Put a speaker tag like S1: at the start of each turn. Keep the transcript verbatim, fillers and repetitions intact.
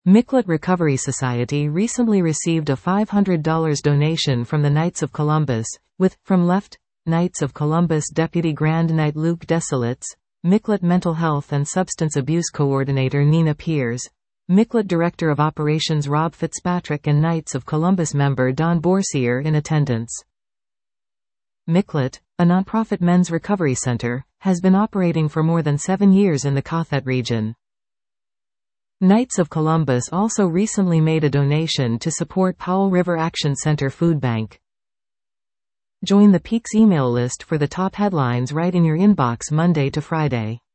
S1: Miklet Recovery Society recently received a five hundred dollar donation from the Knights of Columbus, with, from left, Knights of Columbus Deputy Grand Knight Luke Desilets, Miklet Mental Health and Substance Abuse Coordinator Nina Piers, Miklet Director of Operations Rob Fitzpatrick and Knights of Columbus member Don Borsier in attendance. Miklet, a nonprofit men's recovery center, has been operating for more than seven years in the Cothet region. Knights of Columbus also recently made a donation to support Powell River Action Center Food Bank. Join the Peaks email list for the top headlines right in your inbox Monday to Friday.